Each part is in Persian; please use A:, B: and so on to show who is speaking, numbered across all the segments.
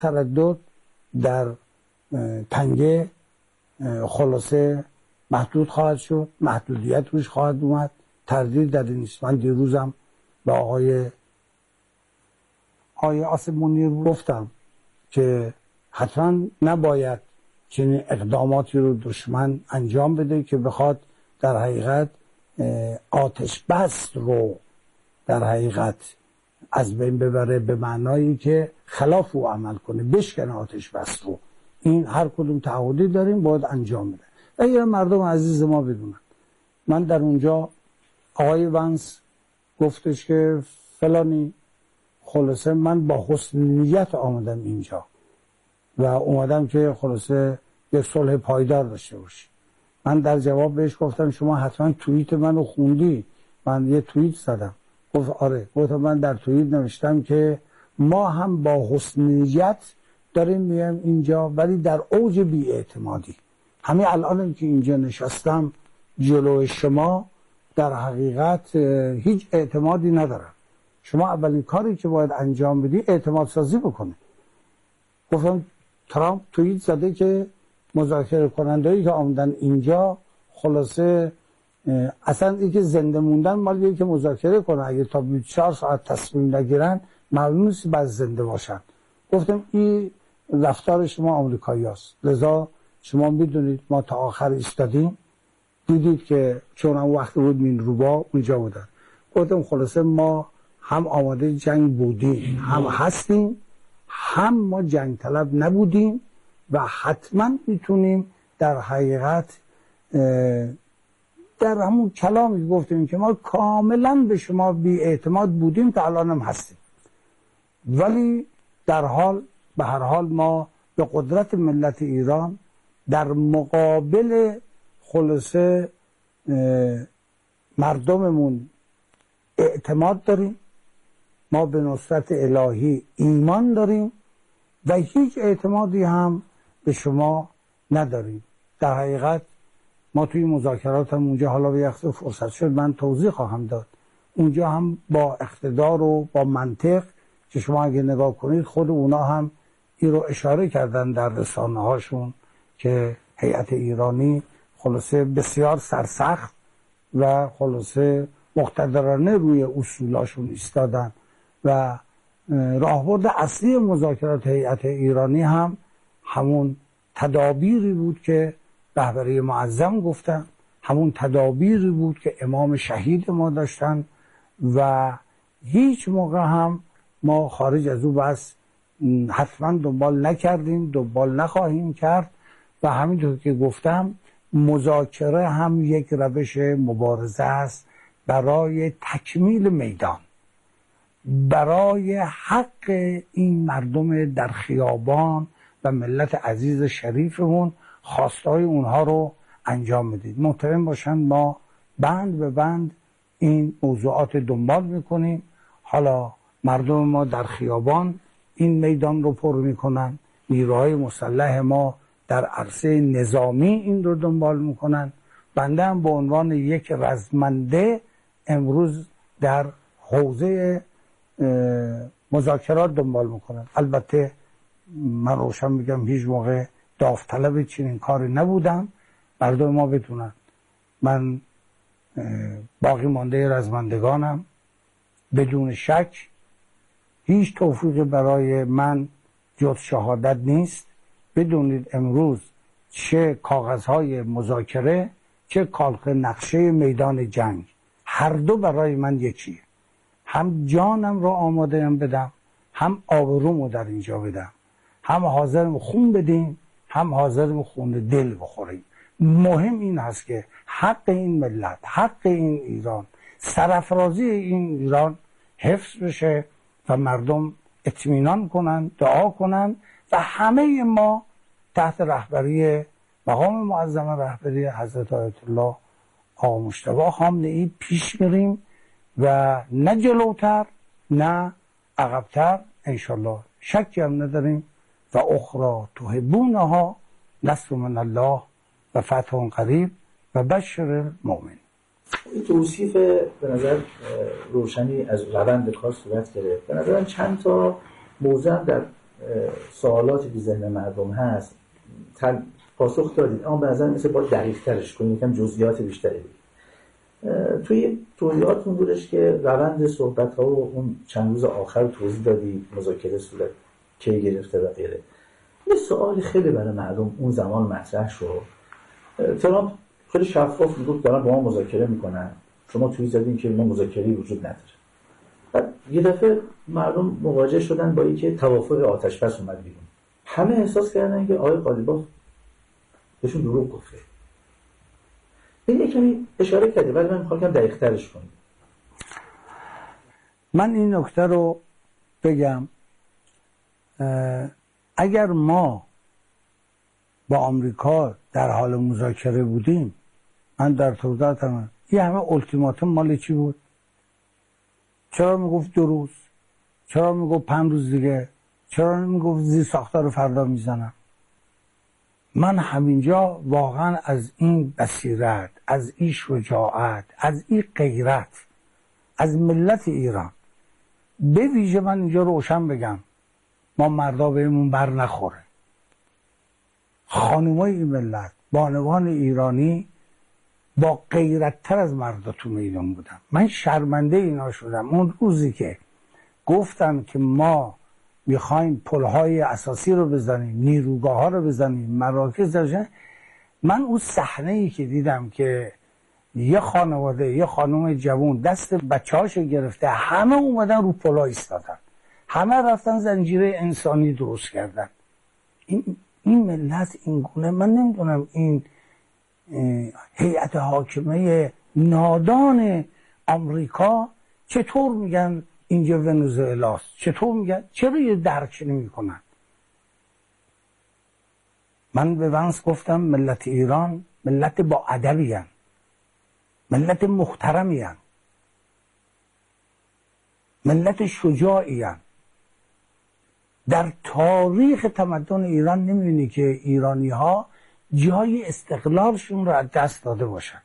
A: تردد در تنگه خلاصه محدود خواهد شد، محدودیت روش خواهد اومد، تردید در این نیست. من دیروزم به آقای آصف منیر گفتم که حتما نباید چنین اقداماتی رو دشمن انجام بده که بخواد در حقیقت آتش بس رو در حقیقت از بین ببره، به معنایی که خلاف او عمل کنه، بشکنه آتش بس رو. این هر کدوم تعهدی داریم باید انجام بده. اگر مردم عزیز ما بدونن، من در اونجا آقای ونس گفتش که فلانی، خلاصه من با حسن نیت آمدم اینجا و اومدم که خلاصه یک صلح پایدار داشته باشی. من در جواب بهش گفتم شما حتما توییت منو خوندی. من یه توییت زدم. گفت آره. گفتم من در توییت نوشتم که ما هم با حسن نیت داریم میایم اینجا، ولی در اوج بی‌اعتمادی. همین الانم که اینجا نشستم جلوی شما در حقیقت هیچ اعتمادی ندارم. شما اولین کاری که باید انجام بدی اعتماد سازی بکنه. گفتم ترامپ توییت زده که مذاکره کننده‌ای که آمدن اینجا خلاصه اصلا ای که زنده موندن مال یکی که مذاکره کنه، اگه تا 24 ساعت تصمیم نگیرن معلوم نیست بعد زنده باشن. گفتم این رفتار شما آمریکایی هست، لذا شما میدونید ما تا آخر ایستادیم، دیدید که چون هم وقت بود مین روبا اونجا بودن. گفتم خلاصه ما هم آماده جنگ بودیم، هم هستیم، هم ما جنگ طلب نبودیم و حتما میتونیم در حقیقت در همون کلامی گفتیم که ما کاملا به شما بی اعتماد بودیم تا الان هم هستیم، ولی به هر حال ما به قدرت ملت ایران در مقابل خلاصه مردممون اعتماد داریم، ما به نصرت الهی ایمان داریم و هیچ اعتمادی هم به شما نداریم. در حقیقت ما توی مذاکرات هم اونجا، حالا به یک فرصت شد من توضیح خواهم داد، اونجا هم با اقتدار و با منطق که شما اگه نگاه کنید خود اونا هم این رو اشاره کردن در رسانه هاشون که هیئت ایرانی خلاصه بسیار سرسخت و خلاصه مقتدرانه روی اصولاشون ایستادن و راهبرد اصلی مذاکرات هیئت ایرانی هم همون تدابیری بود که رهبری معظم گفتن، همون تدابیری بود که امام شهید ما داشتن و هیچ موقع هم ما خارج از او بس حتما دنبال نکردیم، دنبال نخواهیم کرد و همینطور که گفتم مذاکره هم یک روش مبارزه است برای تکمیل میدان، برای حق این مردم در خیابان و ملت عزیز شریفمون خواستهای اونها رو انجام بدید. محترم باشن ما بند به بند این موضوعات دنبال میکنیم. حالا مردم ما در خیابان این میدان رو پر میکنن، نیروهای مسلح ما در عرصه نظامی این رو دنبال میکنن. بنده هم به عنوان یک رزمنده امروز در حوزه مذاکرات دنبال میکنن. البته من روشن میگم هیچ موقع داوطلب چنین کاری نبودم. مردم ما بدونن من باقی مانده رزمندگانم، بدون شک هیچ توفیقی برای من جز شهادت نیست. بدونید امروز چه کاغذهای مذاکره، چه کاغذ نقشه میدان جنگ، هر دو برای من یکیه. هم جانم را آماده‌ام بدم، هم آبرومو در اینجا بدم، هم حاضرم خون بدیم، هم حاضرم خون دل بخوریم. مهم این هست که حق این ملت، حق این ایران، سرافرازی این ایران حفظ بشه و مردم اطمینان کنن، دعا کنن و همه ما تحت رهبری مقام معظم رهبری حضرت آیت الله آقا مجتبی خامنه‌ای پیش میریم و نه جلوتر نه عقبتر انشالله. شکی هم نداریم. و اخرى تحبونها نصر من الله و فتح قریب و بشر المؤمن.
B: توصیف به نظر روشنی از روند کار صورت گرفت. به نظرم چند تا موضوع در سوالاتی که ذهن مردم هست پاسخ دادید، اما به نظر مثل باید دقیق ترش کنید، یکم جزئیات بیشتری بگید. توی توضیحاتون بودش که روند صحبت ها و اون چند روز آخر توضیح دادی، مذاکره صورت کی گرفته و غیره. یه سوال خیلی برای مردم اون زمان مطرح شد. ترامپ خیلی شفاف میگفت دارن با ما مذاکره میکنن، شما توی زدین که ما مذاکره‌ای وجود نداره. بعد یه دفعه مردم مواجه شدن با اینکه توافق آتش‌بس اومد بیرون. همه احساس کردن که آقای قالیباف بهشون دروغ گفته. این کمی اشاره کرده ولی من می‌خوام دقیق ترش کنم.
A: من این نکته رو بگم، اگر ما با آمریکا در حال مذاکره بودیم، من در توضیحاتم یه همه التیماتوم مال چی بود؟ چرا میگفت 2 روز؟ چرا میگفت 5 روز دیگه؟ چرا میگفت زیر ساختار فردا میزنم؟ من همینجا واقعا از این بصیرت، از این شجاعت، از این غیرت از ملت ایران به ویژه من اینجا روشن بگم، ما مردا بهمون بر نخوره. خانومای این ملت، بانوان ایرانی با غیرت تر از مردا تو میدان بودن. من شرمنده اینا شدم اون روزی که گفتن که ما میخوایم پلهای اساسی رو بزنیم، نیروگاه ها رو بزنیم، مراکز رو. من اون صحنه ای که دیدم که یه خانواده، یه خانم جوان دست بچه‌هاشو گرفته، همه اومدن رو پلها ایستادن، همه رفتن زنجیره انسانی درست کردن. این ملت این گونه، من نمیدونم این هیئت حاکمه نادان آمریکا چطور میگن اینجا ونزوئلاست، چطور میگن، چرا یه درک نمی کنن؟ من به ونس گفتم ملت ایران ملت با ادبی هن، ملت محترمی هن، ملت شجاعی هن. در تاریخ تمدن ایران نمیبینی که ایرانی ها جای استقلالشون رو از دست داده باشن.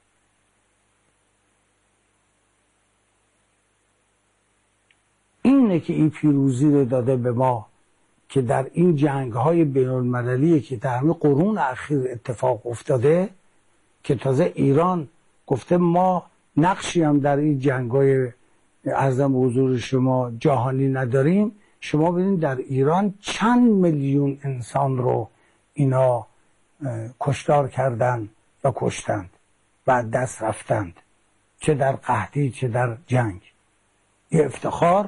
A: اینه که این پیروزی رو داده به ما که در این جنگ های بین المللی که در همه قرون اخیر اتفاق افتاده، که تازه ایران گفته ما نقشی هم در این جنگ های عرضم به حضور شما جهانی نداریم. شما ببینید در ایران چند میلیون انسان رو اینا کشتار کردند و کشتند و دست رفتند، چه در قحطی چه در جنگ. یه افتخار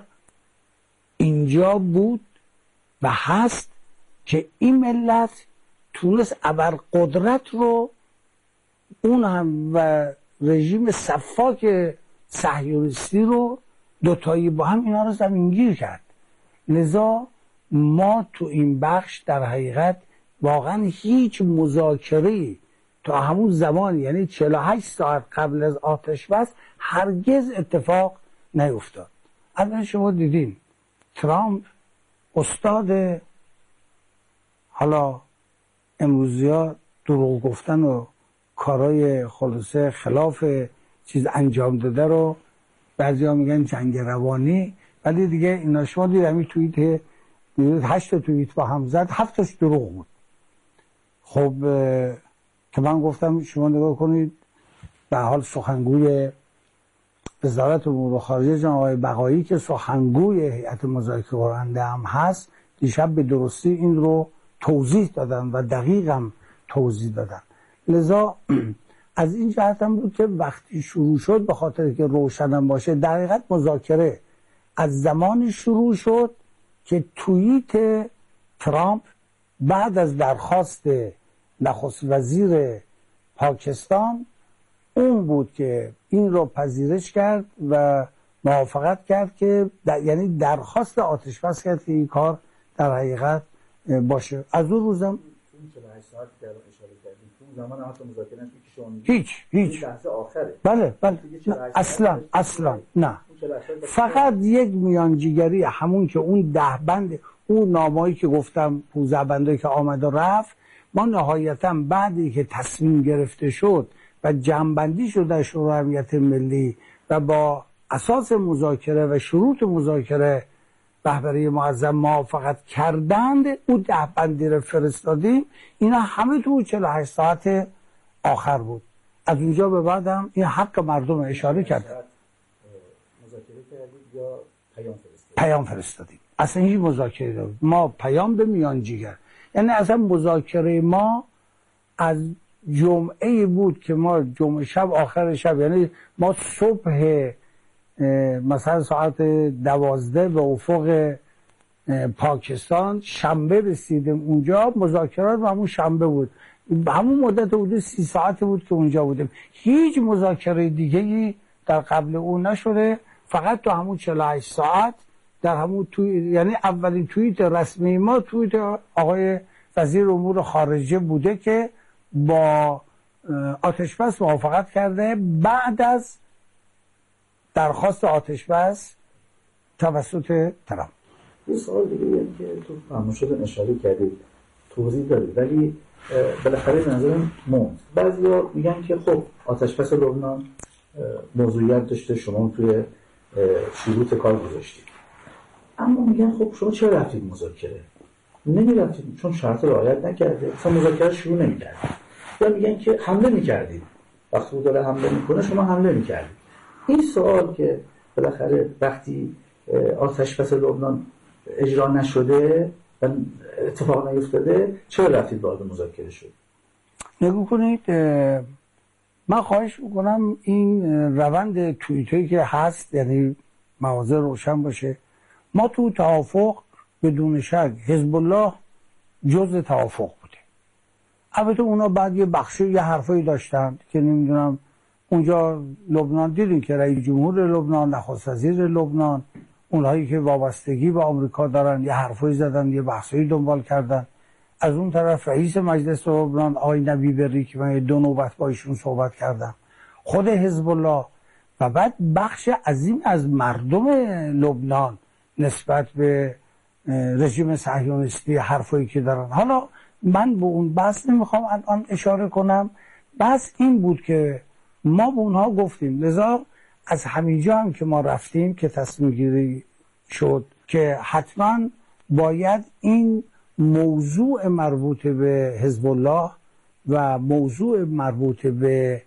A: اینجا بود و هست که این ملت تونست ابرقدرت رو، اون هم و رژیم سفاک صهیونیستی رو دوتایی با هم اینا رو زمینگیر کرد. لذا ما تو این بخش در حقیقت واقعا هیچ مذاکره‌ای تا همون زمان، یعنی 48 ساعت قبل از آتش بس، هرگز اتفاق نیفتاد. البته شما دیدین ترامپ استاد حالا امروزیا دروغ گفتن و کارهای خلاصه خلاف چیز انجام داده رو بعضیا میگن جنگ روانی، ولی دیگه اینا شما دیدید همین توییت 8 توییت با هم زد، 7 تاش دروغ بود. خب که من گفتم شما نگاه کنید، به حال سخنگوی وزارت امور خارجه جناب آقای بقایی که سخنگوی هیئت مذاکره کننده هم هست، دیشب به درستی این رو توضیح دادن و دقیق هم توضیح دادن. لذا از این جهت هم بود که وقتی شروع شد، به خاطر که روشنم باشه، در حقیقت مذاکره از زمانی شروع شد که توییت ترامپ بعد از درخواست نخست وزیر پاکستان اون بود که این رو پذیرش کرد و موافقت کرد که یعنی درخواست آتش بس کرد که این کار در حقیقت باشه. از اون روزم
B: 48 ساعت که اشاره کردیم تو زمان حتی مذاکره نشد که شما
A: هیچ
B: لحظه آخره.
A: بله اصلا نه، فقط یک میانجیگری، همون که اون 10 بند اون نامه‌ای که گفتم 15 بنده که آمد و رفت، ما نهایتاً بعدی که تصمیم گرفته شد و جمع‌بندی شد در شورای امنیت ملی و با اساس مذاکره و شروط مذاکره رهبری معظم موافقت کردند، او 10 بندی رو فرستادیم. اینا همه تو 48 ساعت آخر بود. از اونجا به بعدم این حق مردم اشاره کرد.
B: مذاکره کردید یا
A: پیام فرستادیم. اصلا هیچ مذاکره نبود. ما پیام به میانجیگر، یعنی اصلا مذاکره ما از جمعه بود که ما جمعه شب آخر شب، یعنی ما صبح مثلا ساعت 12 به افق پاکستان شنبه رسیدیم اونجا. مذاکرات همون شنبه بود، همون مدت حدود 30 ساعت بود که اونجا بودیم. هیچ مذاکره دیگه‌ای در قبل اون نشده، فقط تو همون 48 ساعت در همون یعنی اولین توییت رسمی ما توییت آقای وزیر امور خارجه بوده که با آتش‌بس موافقت کرده بعد از درخواست آتش‌بس توسط ترامپ.
B: یه سوال دیگه که تو فرمایشات اشاره کردید توضیح دادید، ولی بالاخره به نظرم موند. بعضیا میگن که خب آتش‌بس لبنان موضوعیت داشته، شما توی شروط کار گذاشتید، اما میگن خب شما چرا رفتید مذاکره؟ نمیرفتید چون شرط رعایت نکرده، اصلا مذاکره شروع نمی‌کردید. یا میگن که حمله می‌کردید، وقتی او داره حمله میکنه شما حمله می‌کردید. این سوال که بالاخره وقتی آتش‌بس لبنان اجرا نشده و اتفاق نیفتاده چرا رفتید وارد مذاکره شد؟
A: نگاه کنید، من خواهش میکنم این روند توییتایی که هست، یعنی مواضع روشن باشه. ما تو توافق بدون شک حزب الله جزء توافق بوده. البته اونا بعد یه بخشی یه حرفایی داشتن که نمیدونم اونجا لبنان دیدین که رئیس جمهور لبنان، نخست وزیر لبنان، اونهایی که وابستگی به آمریکا دارن یه حرفایی زدن، یه بحثایی دنبال کردن. از اون طرف رئیس مجلس لبنان آقای نبی بری که من 2 نوبت با ایشون صحبت کردم، خود حزب الله و بعد بخش عظیم از مردم لبنان نسبت به رژیم صهیونیستی حرفایی که دارن. حالا من به اون بحث نمیخوام الان اشاره کنم. بحث این بود که ما به اونها گفتیم، لذا از همینجا هم که ما رفتیم که تصمیم گیری شد که حتما باید این موضوع مربوط به حزب الله و موضوع مربوط به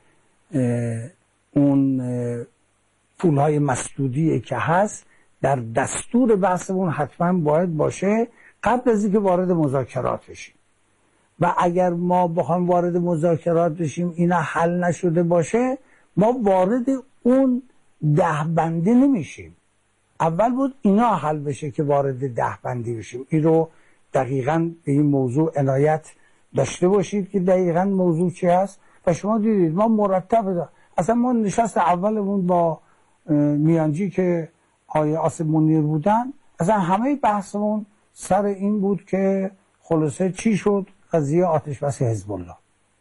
A: اون پولهای مسدودی که هست در دستور بحثمون حتما باید باشه قبل از اینکه وارد مذاکرات بشیم. و اگر ما بخوایم وارد مذاکرات بشیم اینا حل نشده باشه، ما وارد اون 10 بندی نمیشیم. اول بود اینا حل بشه که وارد 10 بندی بشیم. این رو دقیقاً به این موضوع عنایت داشته باشید که دقیقاً موضوع چی هست. و شما دیدید ما مرتب اصلا ما نشست اولمون با میانجی که آقای آصف منیر بودن، اصلا همه بحثمون سر این بود که خلاصه چی شد قضیه آتش‌بس حزب الله.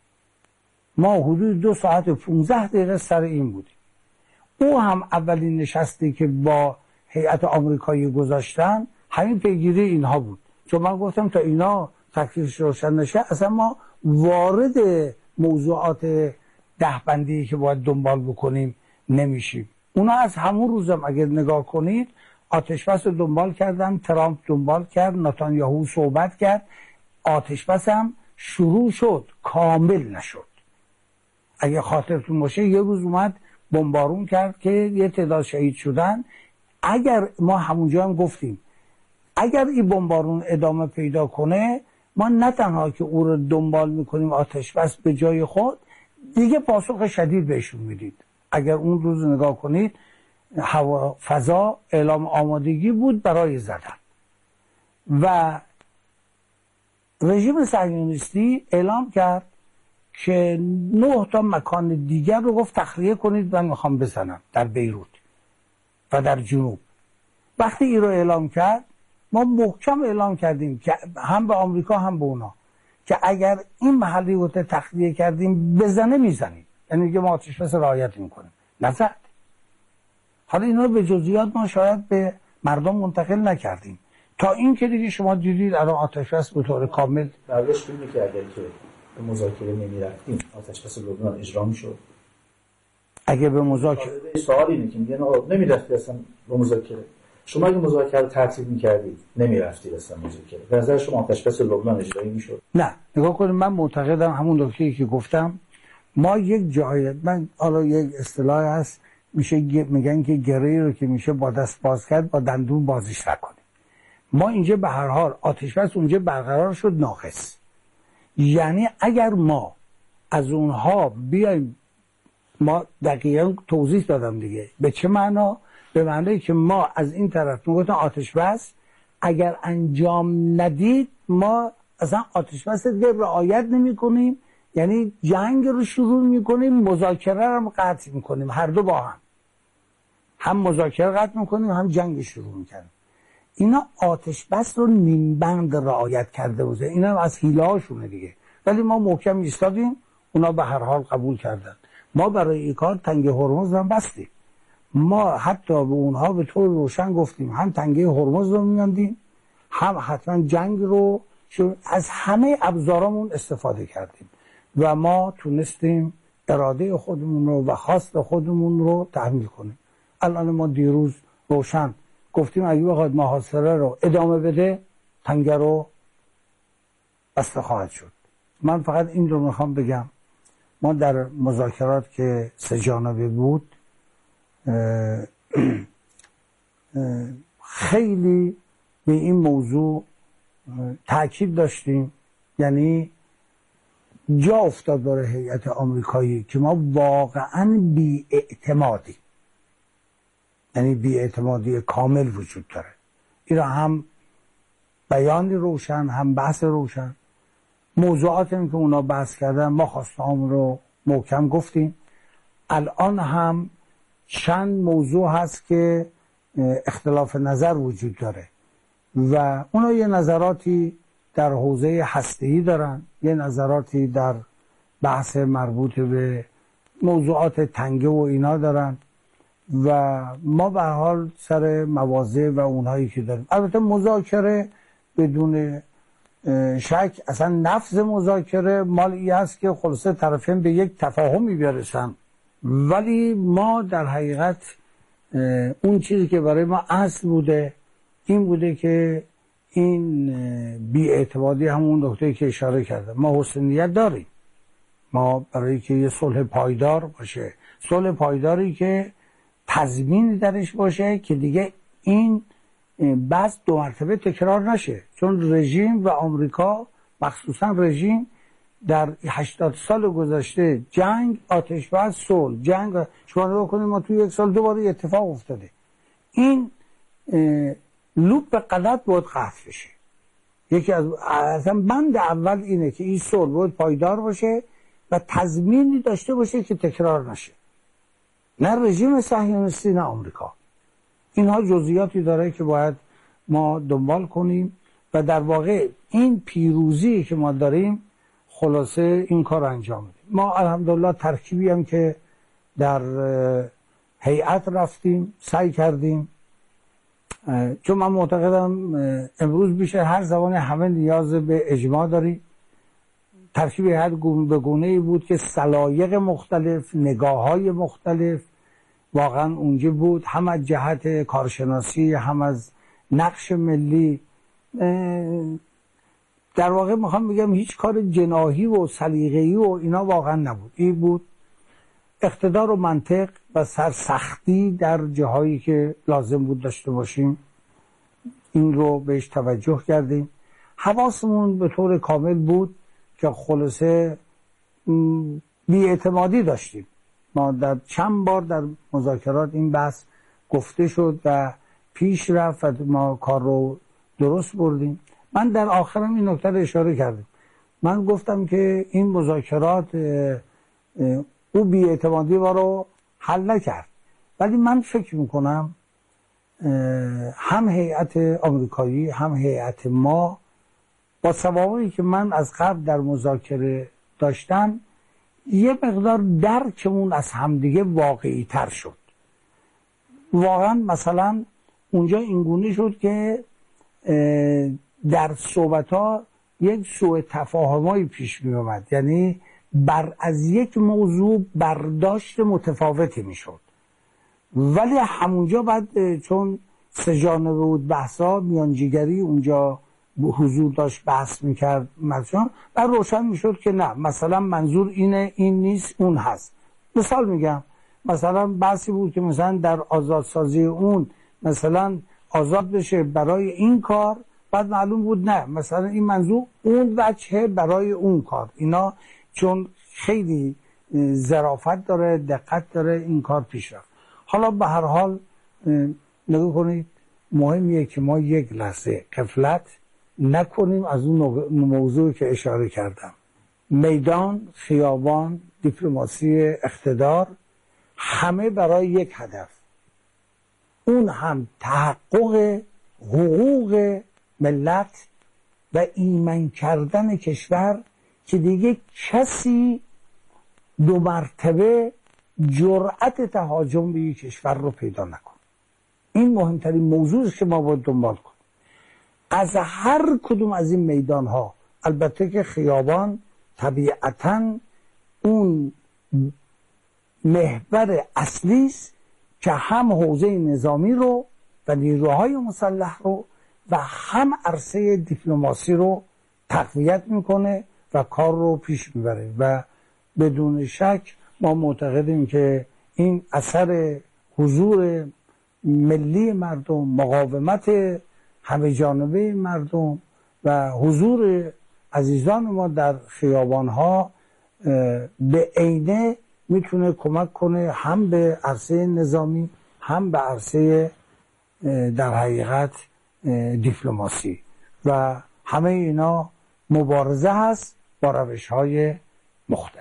A: ما حدود 2 ساعت و 15 دقیقه سر این بودیم. او هم اولین نشستی که با هیئت آمریکایی گذاشتن همین پیگیری اینها بود، چون من گفتم تا اینا تکلیفش روشن نشه اصلا ما وارد موضوعات 10 بندی که باید دنبال بکنیم نمیشیم. اونا از همون روزم اگر نگاه کنید آتش‌بس رو دنبال کردن، ترامپ دنبال کرد، نتانیاهو صحبت کرد، آتش‌بس هم شروع شد، کامل نشد. اگه خاطرتون باشه یه روز اومد بمبارون کرد که یه تعداد شهید شدن. اگر ما همونجا هم گفتیم اگر این بمبارون ادامه پیدا کنه، ما نه تنها که او رو دنبال میکنیم آتش‌بس به جای خود، دیگه پاسخ شدید بهشون میدید. اگر اون روز نگاه کنید هوا فضا اعلام آمادگی بود برای زدن و رژیم صهیونیستی اعلام کرد که 9 تا مکان دیگر رو گفت تخلیه کنید من میخوام بزنم در بیروت و در جنوب. وقتی این رو اعلام کرد ما محکم اعلام کردیم که هم به آمریکا هم به اونا که اگر این محلی رو تخلیه کردیم بزنه میزنیم، یعنی که ما آتش‌بس رعایت میکنیم. نزد. حالا اینا به جزئیات ما شاید به مردم منتقل نکردیم تا این که دیگه شما دیدید الان آتش‌بس به طور کامل
B: برداشت اینه که اگر که به مذاکره نمی‌رفتیم آتش‌بس لبنان اجرا می‌شد.
A: اگه به مذاکره
B: سوال اینه که میگن آقا نمی‌رفتی اصلا به مذاکره، شما اگه مذاکره ترتیب می‌کردید نمی‌رفتید اصلا مذاکره. به نظر شما آتش‌بس لبنان اجرایی می‌شد؟
A: نه، نگاه کنید، من معتقدم همون نکته‌ای که گفتم، ما یک جای، من حالا یک اصطلاح هست میگن که گره‌ای رو که میشه با دست باز کرد با دندون بازیش نکنیم. ما اینجا به هر حال آتش‌بس اونجا برقرار شد ناقص. یعنی اگر ما از اونها بیایم، ما دقیقا توضیح دادم دیگه به چه معنا، به معنی که ما از این طرف میگفتن آتش‌بس اگر انجام ندید ما اصلا آتش‌بس دیگه رعایت نمی‌کنیم، یعنی جنگ رو شروع می‌کنیم، مذاکره رو هم قطع می‌کنیم، هر دو با هم مذاکره قطع می‌کنیم هم جنگ شروع می‌کنیم. اینا آتش‌بس رو نیمبند رعایت کرده بوده، اینا از حیله‌هاشونه دیگه، ولی ما محکم ایستادیم، اونا به هر حال قبول کردن. ما برای این کار تنگه هرمز رو بستیم. ما حتی به اونها به طور روشن گفتیم هم تنگه هرمز رو می‌بندیم، هم حتما جنگ رو از همه ابزارمون استفاده کردیم و ما تونستیم اراده خودمون رو و خواست خودمون رو تحمیل کنیم. الان ما دیروز روشن گفتیم اگه بخواد محاصره رو ادامه بده تنگه رو بسته خواهد شد. من فقط این رو میخوام بگم، ما در مذاکرات که 3 جانبه بود خیلی به این موضوع تأکید داشتیم، یعنی جا افتاد برای هیئت آمریکایی که ما واقعا بی‌اعتمادیم، یعنی بی‌اعتمادی کامل وجود داره. این را هم بیان روشن هم بحث روشن، موضوعاتی که اونا بحث کردن ما خواسته‌هامون رو محکم گفتیم. الان هم چند موضوع هست که اختلاف نظر وجود داره و اونا یه نظراتی در حوزه هسته‌ای دارن، یه نظراتی در بحث مربوط به موضوعات تنگه و اینا دارن و ما به هر حال سر مواضع و اونهایی که داریم. البته مذاکره بدون شک اصلا نفذ مذاکره مال این هست که خلاصه طرفین به یک تفاهمی برسن، ولی ما در حقیقت اون چیزی که برای ما اصل بوده این بوده که این بی‌اعتمادی، همون نکته‌ای که اشاره کردم، ما حسن نیت داریم، ما برای که یه صلح پایدار باشه، صلح پایداری که تضمین درش باشه که دیگه این بس 2 مرتبه تکرار نشه، چون رژیم و آمریکا مخصوصا رژیم در 80 سال گذشته جنگ، آتش بس، صلح، جنگ، شما رو بکنید ما توی 1 سال دوباره اتفاق افتاده. این لوپ غلط باید قطع بشه. یکی از اصلا بند اول اینه که این صلح باید پایدار باشه و تضمینی داشته باشه که تکرار نشه، نه رژیم صهیونیستی نه آمریکا. اینها جزئیاتی داره که باید ما دنبال کنیم و در واقع این پیروزی که ما داریم خلاصه این کار انجام بدیم. ما الحمدلله ترکیبی هم که در هیئت رفتیم سعی کردیم، چون من معتقدم امروز بیشتر هر زمان همه نیاز به اجماع داریم. ترکیب هیئت به گونه‌ای بود که سلایق مختلف، نگاه‌های مختلف واقعا اونجا بود، هم از جهت کارشناسی هم از نقش ملی. در واقع میخوام بگم هیچ کار جناحی و سلیقه‌ای و اینا واقعا نبود، این بود اقتدار و منطق و سرسختی در جاهایی که لازم بود داشته باشیم، این رو بهش توجه کردیم. حواسمون به طور کامل بود که خلاصه بی‌اعتمادی داشتیم. ما در چند بار در مذاکرات این بحث گفته شد و پیش رفت و ما کار رو درست بردیم. من در آخرم این نکته رو اشاره کردم، من گفتم که این مذاکرات او بی‌اعتمادی ما رو حل نکرد، ولی من فکر میکنم هم هیئت آمریکایی هم هیئت ما با سوابقی که من از قبل در مذاکره داشتم یه مقدار درکمون از همدیگه واقعی تر شد. واقعا مثلا اونجا اینگونه شد که در صحبت ها یک سوء تفاهمایی پیش می اومد، یعنی بر از یک موضوع برداشت متفاوتی می شد، ولی همونجا بعد چون سه جانبه بود بحثا، میانجیگری اونجا حضور داشت بحث میکرد مثلا، و روشن میشد که نه مثلا منظور اینه، این نیست، اون هست. مثال میگم، مثلا بحثی بود که مثلا در آزادسازی اون مثلا آزاد بشه برای این کار، بعد معلوم بود نه مثلا این منظور اون وجهه برای اون کار. اینا چون خیلی ظرافت داره، دقت داره، این کار پیش رفت. حالا به هر حال نگاه کنید، مهمیه که ما یک لحظه غفلت نکنیم از اون موضوعی که اشاره کردم. میدان، خیابان، دیپلماسی، اقتدار، همه برای یک هدف، اون هم تحقق حقوق ملت و ایمن کردن کشور که دیگه کسی دو مرتبه جرأت تهاجم به یک کشور رو پیدا نکن. این مهمترین موضوعی است که ما باید دنبال کنیم. از هر کدوم از این میدان ها، البته که خیابان طبیعتاً اون محور اصلی است که هم حوزه نظامی رو و نیروهای مسلح رو و هم عرصه دیپلماسی رو تقویت میکنه و کار رو پیش میبره، و بدون شک ما معتقدیم که این اثر حضور ملی مردم، مقاومت همه جانبه مردم و حضور عزیزان ما در خیابانها به عینه میتونه کمک کنه هم به عرصه نظامی هم به عرصه در حقیقت دیپلماسی، و همه اینا مبارزه هست با روش‌های مختلف.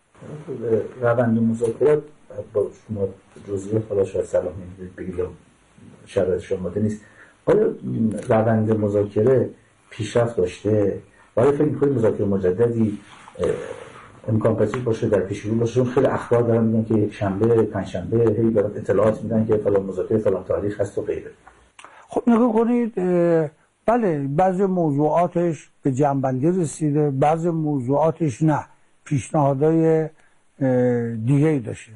B: روند مذاکرات با شما جزئیات حالا شاید صلاح نمیدید بگید یا شرایط شما نیست، آیا روند مذاکره پیشرفت داشته؟ آیا فکر می‌کنید مذاکره مجددی امکان پذیر باشه، در پیش رو باشه؟ چون خیلی اخبار دارن میگن که یک شنبه، پنجشنبه هی دارن اطلاعات میدن که فلان مذاکره فلان تاریخ هست و غیره.
A: خب نگاه کنید، بله بعضی موضوعاتش به جنبندی رسیده، بعضی موضوعاتش نه، پیشنهادهای دیگه‌ای داشته،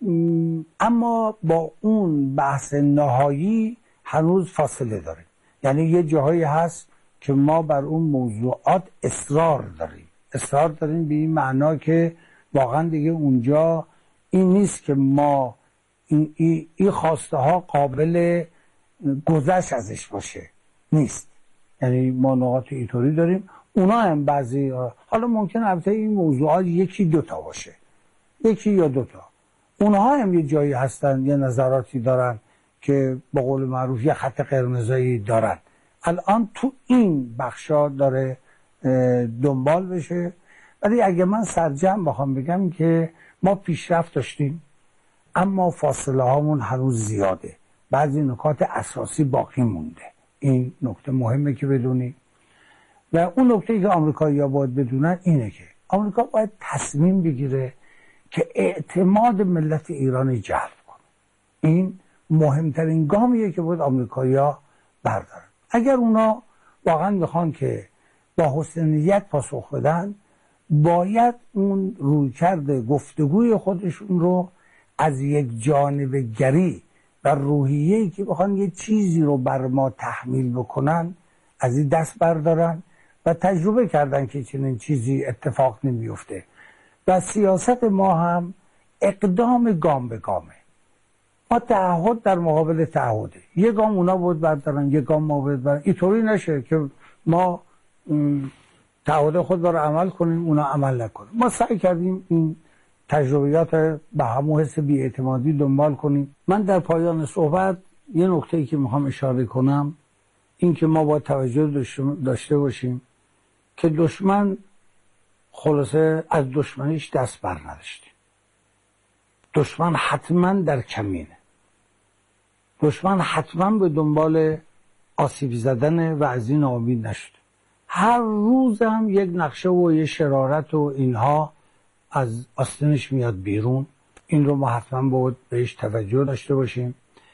A: اما با اون بحث نهایی هنوز فاصله داره. یعنی یه جاهایی هست که ما بر اون موضوعات اصرار داریم به این معنا که واقعا دیگه اونجا این نیست که ما این خواسته ها قابل گذشت ازش باشه، نیست. یعنی ما نقاط اینطوری داریم، اونا هم بعضی حالا ممکن البته این موضوعات یکی دوتا باشه، یکی یا دوتا، اونها هم یه جایی هستن یه نظراتی دارن که با قول معروف یه خط قرمزایی دارن. الان تو این بخشا داره دنبال بشه. ولی اگه من سرجم بخوام بگم که ما پیشرفت داشتیم اما فاصله هامون هنوز زیاده، بعضی نکات اساسی باقی مونده. این نکته مهمه که بدونی. و اون نکته که آمریکایی‌ها باید بدونن اینه که آمریکا باید تصمیم بگیره که اعتماد ملت ایرانی جلب کنه. این مهمترین گامیه که باید آمریکایی‌ها بردارن. اگر اونا واقعا میخوان که با حسن نیت پاسخ بدن، باید اون رویکرد گفتگوی خودشون رو از یک جانب گری و روحیه‌ای که بخوان یه چیزی رو بر ما تحمیل بکنن از این دست بردارن، و تجربه کردن که چنین چیزی اتفاق نمیفته. و سیاست ما هم اقدام گام به گامه. ما تعهد در مقابل تعهده، یه گام اونا بود بردارن، یه گام ما بود بردارن. اینطوری نشه که ما تعهد خود رو عمل کنیم اونا عمل نکنیم. ما سعی کردیم این تجربیات به همون حس بی‌اعتمادی دنبال کنیم. من در پایان صحبت یه نکته‌ای که میخوام اشاره کنم این که ما باید توجه داشته باشیم که دشمن خلاصه از دشمنیش دست بر نداشتیم. دشمن حتما در کمینه، دشمن حتما به دنبال آسیب زدن و از این امید نشد. هر روز هم یک نقشه و یک شرارت و اینها از آستینش میاد بیرون. این رو ما حتما باید بهش توجه داشته باشیم.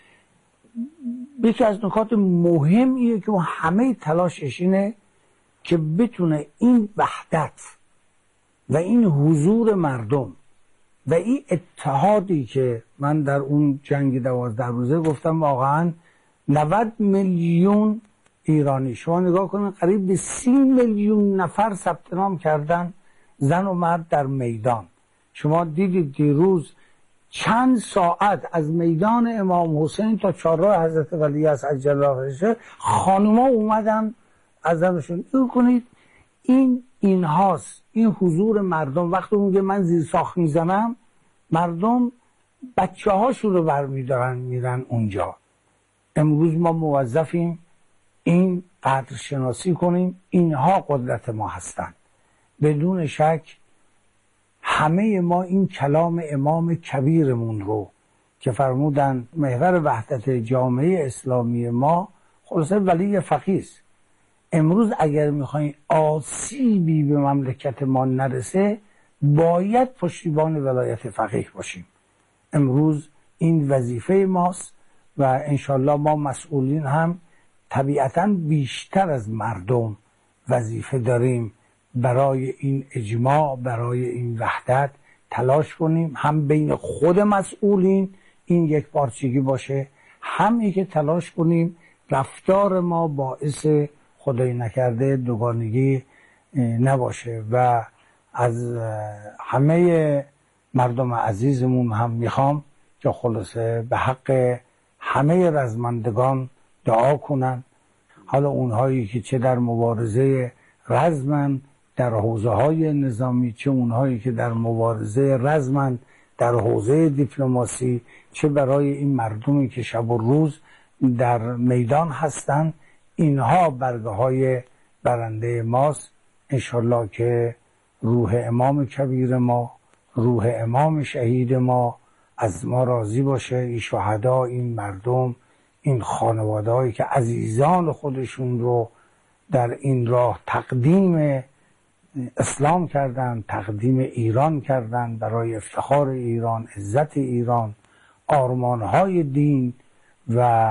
A: یکی از نکات مهمیه که همه تلاشش اینه که بتونه این وحدت و این حضور مردم و این اتحادی که من در اون جنگ 12 روزه گفتم واقعا 90 میلیون ایرانی. شما نگاه کنید قریب به 30 میلیون نفر ثبت نام کردن، زن و مرد در میدان. شما دیدید دیروز چند ساعت از میدان امام حسین تا چهارراه حضرت ولی عصر عجل الله خانوما اومدن از زنشون. نگاه کنید این هاست، این حضور مردم. وقتی میگه من زیر ساخت میزنم، مردم بچه هاشون رو برمیدارن میرن اونجا. امروز ما موظفیم این قدر شناسی کنیم، اینها قدرت ما هستن. بدون شک همه ما این کلام امام کبیرمون رو که فرمودن محور وحدت جامعه اسلامی ما خلاصه ولی فقیه است. امروز اگر میخواین آسیبی به مملکت ما نرسه، باید پشتیبان ولایت فقیه باشیم. امروز این وظیفه ماست و انشالله ما مسئولین هم طبیعتاً بیشتر از مردم وظیفه داریم برای این اجماع، برای این وحدت تلاش کنیم. هم بین خود مسئولین این یک پارچگی باشه، هم که تلاش کنیم رفتار ما باعث خدای نکرده دوگانگی نباشه. و از همه مردم عزیزمون هم میخوام که خلاصه به حق همه رزمندگان دعا کنن. حالا اونهایی که چه در مبارزه رزمن در حوزه های نظامی، چه اونهایی که در مبارزه رزمن در حوزه دیپلماسی، چه برای این مردمی که شب و روز در میدان هستند، اینها برگه های برنده ماست. انشالله که روح امام کبیر ما، روح امام شهید ما از ما راضی باشه. این شهدا، این مردم، این خانواده‌هایی که عزیزان خودشون رو در این راه تقدیم اسلام کردن، تقدیم ایران کردن، برای افتخار ایران، عزت ایران، آرمانهای دین و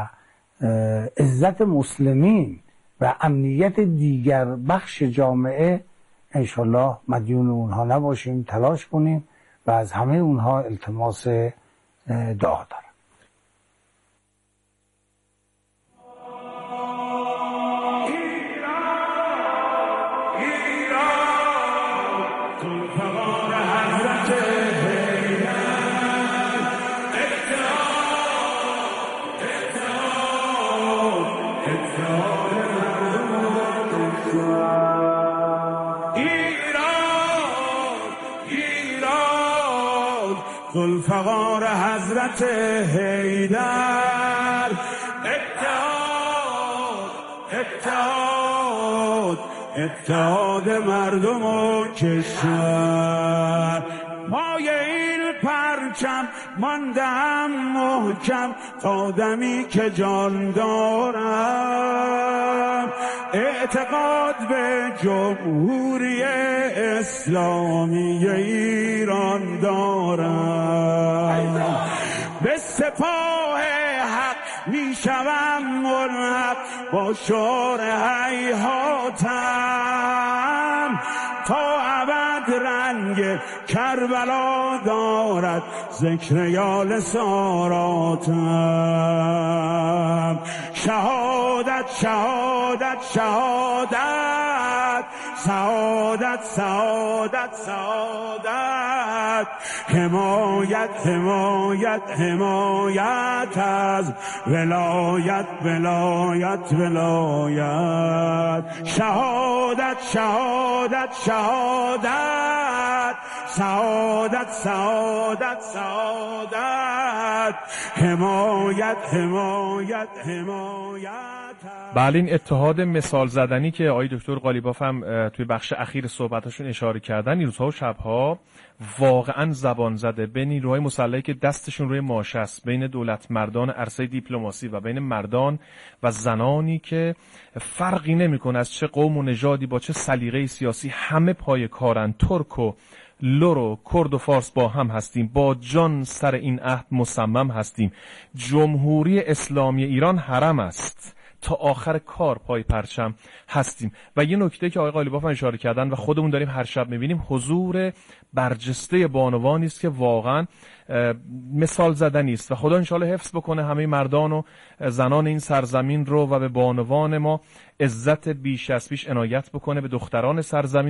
A: عزت مسلمین و امنیت دیگر بخش جامعه، انشالله مدیون اونها نباشیم، تلاش کنیم و از همه اونها التماس دعا دارم.
C: ذوالفقار حضرت حیدر، اتحاد مردم و کشور. پای این پرچم ماندم محکم تا دمی که جان دارم. اعتقاد به جمهوری اسلامی ایران دارم. به سپاه حق می شوم ملحق با شعار هیهاتم. تا ابد رنگ کربلا دارد ذکر یال ساراتم. شهادت شهادت شهادت، سعادت سعادت سعادت، حمایت حمایت حمایت از ولایت ولایت ولایت. شهادت شهادت شهادت، سعادت سعادت سعادت، حمایت حمایت حمایت.
D: بله، این اتحاد مثال زدنی که آقای دکتر قالیباف هم توی بخش اخیر صحبتاشون اشاره کردن، این روزها و شبها واقعا زبان زده بین نیروهای مسلحی که دستشون روی ماشه است، بین دولت مردان عرصه دیپلماسی و بین مردان و زنانی که فرقی نمیکنه از چه قوم و نژادی با چه سلیقه سیاسی، همه پای کارن. ترک و لر و کرد و فارس با هم هستیم، با جان سر این عهد مصمم هستیم. جمهوری اسلامی ایران حرم است، تا آخر کار پای پرچم هستیم. و یه نکته که آقای قالیباف اشاره کردن و خودمون داریم هر شب میبینیم، حضور برجسته بانوانی است که واقعا مثال زدنی است و خدا انشالله حفظ بکنه همه مردان و زنان این سرزمین رو و به بانوان ما عزت بیش از پیش عنایت بکنه، به دختران سرزمین